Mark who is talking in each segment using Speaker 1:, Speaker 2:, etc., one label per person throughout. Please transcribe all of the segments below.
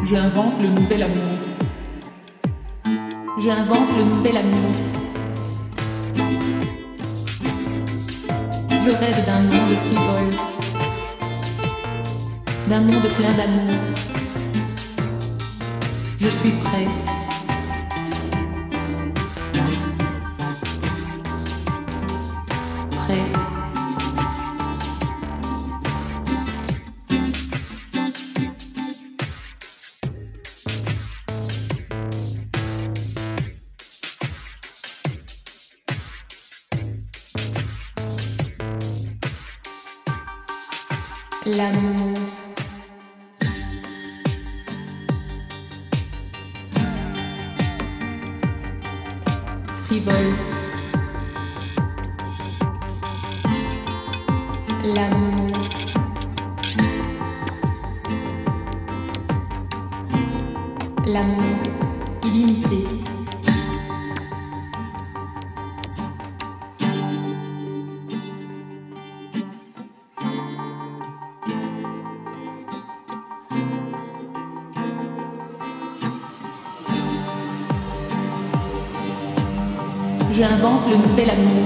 Speaker 1: J'invente le nouvel amour. J'invente le nouvel amour. Je rêve d'un monde frivole, d'un monde plein d'amour. Je suis prêt. Prêt. L'amour. Frivole. L'amour. L'amour illimité. J'invente le nouvel amour.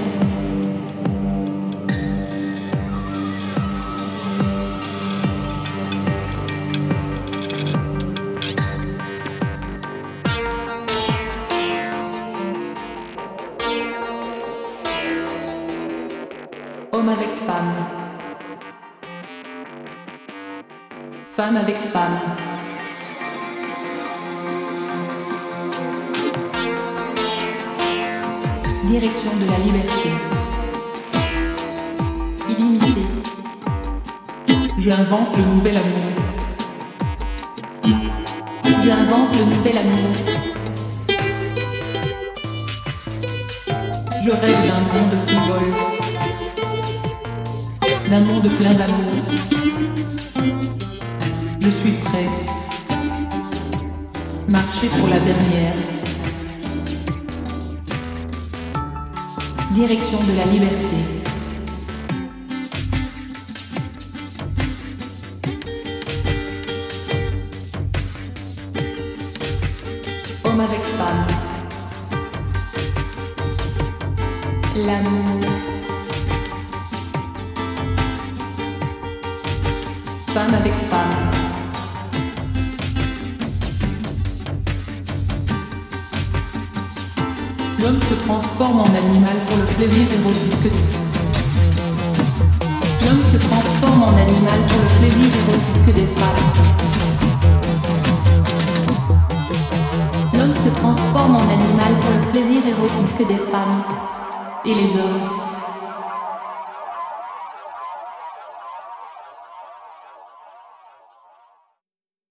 Speaker 1: Homme avec femme. Femme avec femme. Direction de la liberté. Illimité. J'invente le nouvel amour. J'invente le nouvel amour. Je rêve d'un monde frivole, d'un monde plein d'amour. Je suis prêt. Marcher pour la dernière. Direction de la liberté. Homme avec femme. L'amour. Femme avec femme. L'homme se transforme en animal pour le plaisir érotique des femmes. L'homme se transforme en animal pour le plaisir érotique des femmes. L'homme se transforme en animal pour le plaisir érotique des femmes. Et les hommes